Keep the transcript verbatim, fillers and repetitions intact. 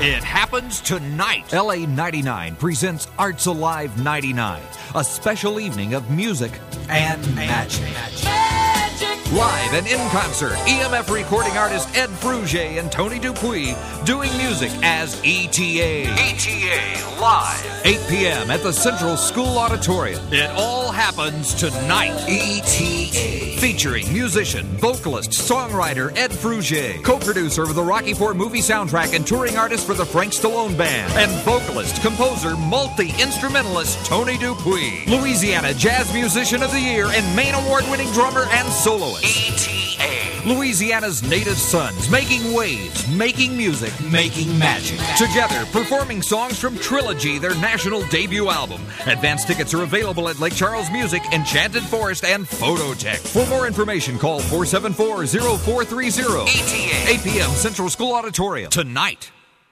It happens tonight. L A ninety-nine presents Arts Alive ninety-nine, a special evening of music and magic. magic. Live and in concert, E M F recording artist Ed Frugier and Tony Dupuis doing music as E T A. E T A Live. eight p.m. at the Central School Auditorium. It all happens tonight. E T A. Featuring musician, vocalist, songwriter Ed Frugier, co-producer of the Rocky four movie soundtrack and touring artist for the Frank Stallone Band, and vocalist, composer, multi-instrumentalist Tony Dupuis. Louisiana Jazz Musician of the Year and main award-winning drummer and soloist. E T A. Louisiana's native sons, making waves, making music, making magic. Together, performing songs from Trilogy, their national debut album. Advance tickets are available at Lake Charles Music, Enchanted Forest, and Phototech. For more information, call four seven four, zero four three zero. E T A. eight p.m. Central School Auditorium. Tonight.